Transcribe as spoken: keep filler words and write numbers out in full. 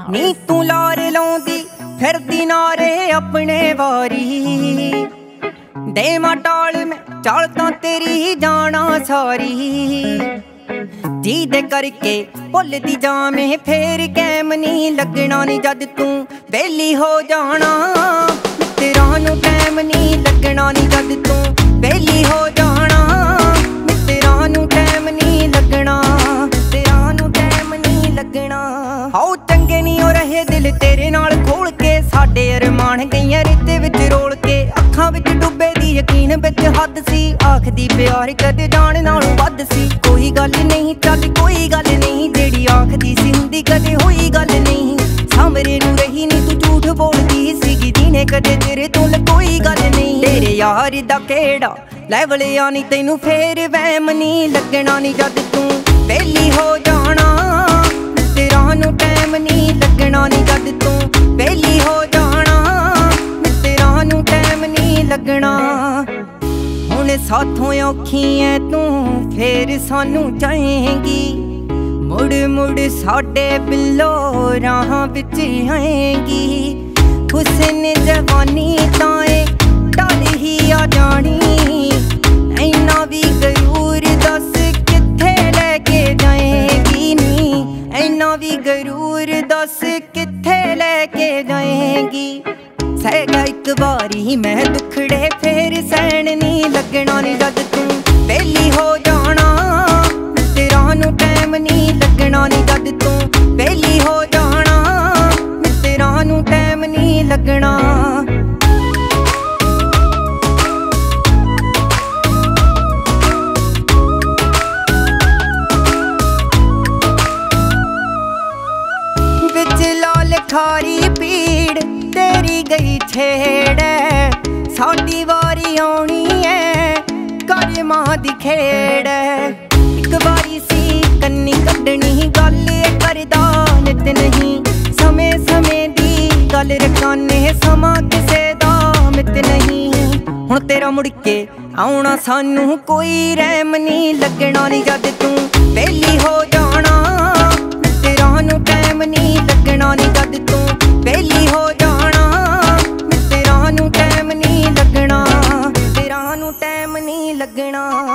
नी तू लारे लाउंदी फिरदी नारे अपने वारी दे मां टाल में चाल तां तेरी जाना सारी जी दे करके भुलदी जामे फेर कैम नी लगना नी जद तू बेली हो जाना मित्तरां नूं टैम नी लगना नी जद तू बेली हो जाना मित्तरां नूं टैम नी लगना मित्तरां नूं टैम नी लगना हाओ चंगे नी हो रहे दिल तेरे नाल खोल के साडे अरमान गईयां रिते विच रोल के अखां विच डुबे दी यकीन विच हद सी आखदी प्यार कदे जान नालों वध सी कोई गल नहीं चल कोई गल नहीं जेड़ी आखदी सी हुंदी कदे होई गल नहीं सामरे नूं रही नी तू झूठ बोलदी सीगी जीने कदे तेरे तो कोई गल नहीं तेरे यार दा केड़ा लैवल आनी तैनू फेर वहम नी लगना नी जद तू बेली हो जाना मित्तरां नूं टैम नी लगना नी जद तू बेली हो जाना मित्तरां नूं टैम नी लगना हुण साथों औखी ऐ तू फेर सानू चाहेंगी मुड़ मुड़ साडे बिल्लो राह विच आएंगी हुस्न जवानी ताए टल ही आ जानी ऐना भी गरूर दस कित्थे लेके जाएंगी नी ऐना भी गरूर दस कित्थे लेके जाएंगी सहगा एक बारी मैं दुखड़े फेर सहन नी लगना नी जद तू बेली हो जाना मित्तरां नूं टैम नी लगना नी जद तू बेली हो जाना मित्तरां नूं टैम नी लगना विच लाल खारी पीड़ तेरी गई छेड़ साडी वारी आउणी है कर मां दी खेड़ एक बारी सी कन्नी कड्डनी गल करदा नित नहीं समय समय दी गल रखाने समा किसे दा मित नहीं हुण तेरा मुड़ के आउणा सानू कोई रहम नी लगना नी जद तू बेली हो जाना मित्तरां नूं टैम नी लगना नी जद तू बेली हो जाना मित्तरां नूं टैम नी लगना मित्तरां नूं टैम नी लगना।